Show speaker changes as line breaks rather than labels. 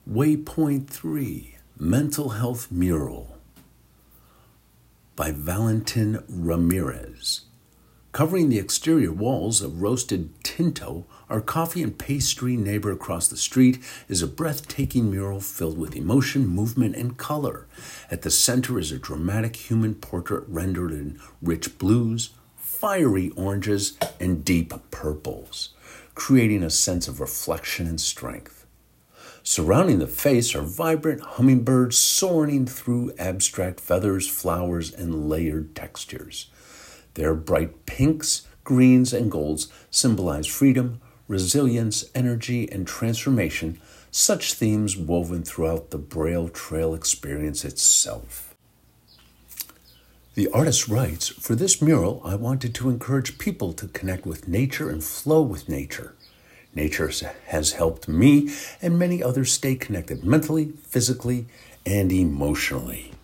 Waypoint 3, Mental Health Mural by Valentin Ramirez. Covering the exterior walls of Roasted Tinto, our coffee and pastry neighbor across the street is a breathtaking mural filled with emotion, movement, and color. At the center is a dramatic human portrait rendered in rich blues, fiery oranges, and deep purples, creating a sense of reflection and strength. Surrounding the face are vibrant hummingbirds soaring through abstract feathers, flowers, and layered textures. Their bright pinks, greens, and golds symbolize freedom, resilience, energy, and transformation, such themes woven throughout the Braille Trail experience itself. The artist writes, "For this mural, I wanted to encourage people to connect with nature and flow with nature. Nature has helped me and many others stay connected mentally, physically, and emotionally."